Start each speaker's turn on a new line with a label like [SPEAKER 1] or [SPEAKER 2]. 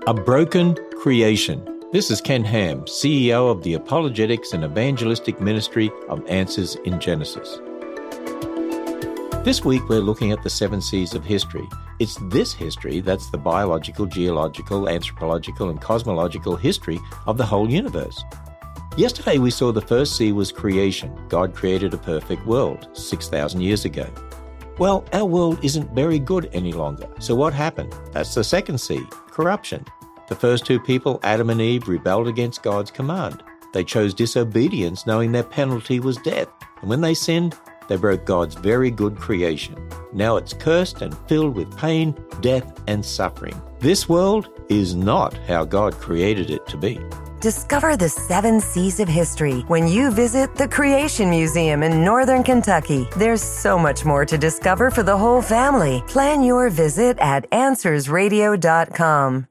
[SPEAKER 1] A broken creation. This is Ken Ham, CEO of the Apologetics and Evangelistic Ministry of Answers in Genesis. This week we're looking at the 7 C's of history. It's this history that's the biological, geological, anthropological and cosmological history of the whole universe. Yesterday we saw the first C was creation. God created a perfect world 6,000 years ago. Well, our world isn't very good any longer. So what happened? That's the second C, corruption. The first 2 people, Adam and Eve, rebelled against God's command. They chose disobedience knowing their penalty was death. And when they sinned, they broke God's very good creation. Now it's cursed and filled with pain, death, and suffering. This world is not how God created it to be.
[SPEAKER 2] Discover the 7 C's of history when you visit the Creation Museum in Northern Kentucky. There's so much more to discover for the whole family. Plan your visit at AnswersRadio.com.